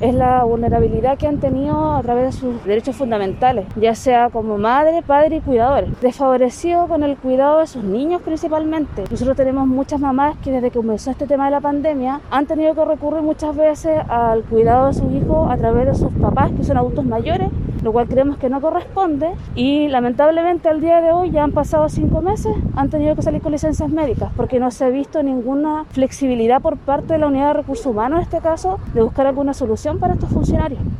es la vulnerabilidad que han tenido a través de sus derechos fundamentales, ya sea como madre, padre y cuidadores, desfavorecidos con el cuidado de sus niños principalmente. Nosotros tenemos muchas mamás que desde que comenzó este tema de la pandemia han tenido que recurrir muchas veces al cuidado de sus hijos a través de sus papás, que son adultos mayores, lo cual creemos que no corresponde, y lamentablemente al día de hoy ya han pasado 5 meses, han tenido que salir con licencias médicas porque no se ha visto ninguna flexibilidad por parte de la unidad de recursos humanos en este caso de buscar alguna solución para estos funcionarios.